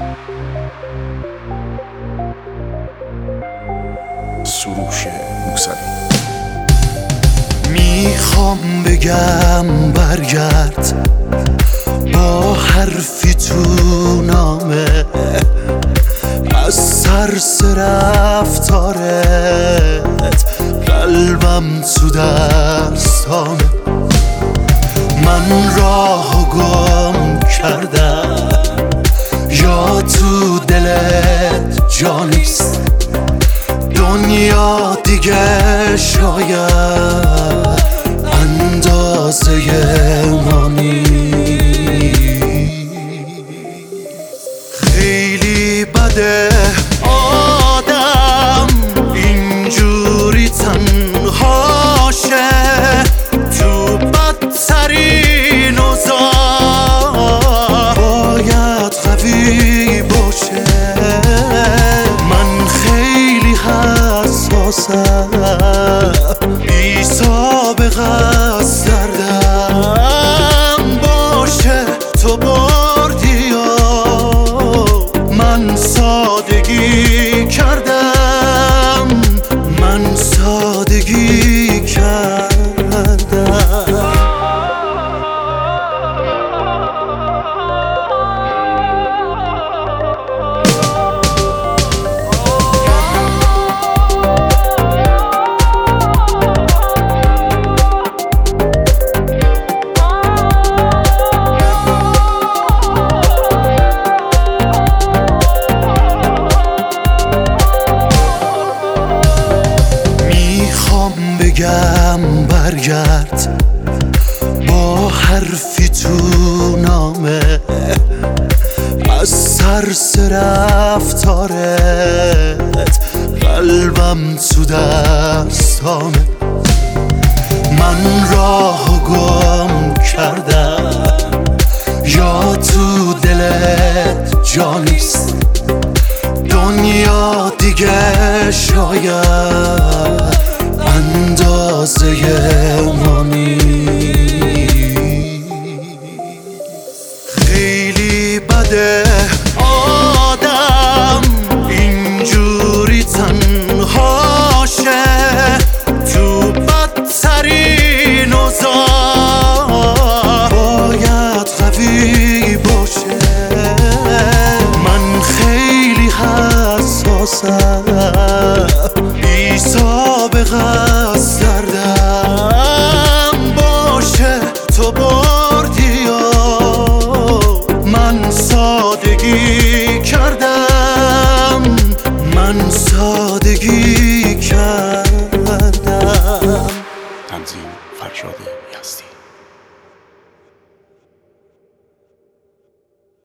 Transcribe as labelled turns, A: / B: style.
A: سروش موسوی.
B: میخوام بگم برگرد با حرفی تو نامه، از سرس رفتارت قلبم تو دستانه. من راهو گم کردم یا تو دلت جا نیست، دنیا دیگه شاید اندازه ما نیست. خیلی بده آدم اینجوری تنهاشه تو بدترین اوضاع، باید قوی باشه. من خیلی حساسم، بی سابقه از دردم باشه تو بردی و من سادگی کردم، من سادگی کردم. بگم برگرد با حرفی تو نامه، از سرس رفتارت قلبم تو دستانه. من راهو گم کردم یا تو دلت جا نیست، دنیا دیگه شاید اندازه ما نیست. خیلی بده آدم اینجوری تنهاشه تو بدترین اوضاع، باید قوی باشه. من خیلی حساسم، بی سابقه از دردم باشه تو بردی و من سادگی کردم، من سادگی کردم.
A: تنظیم فرشاد یزدی.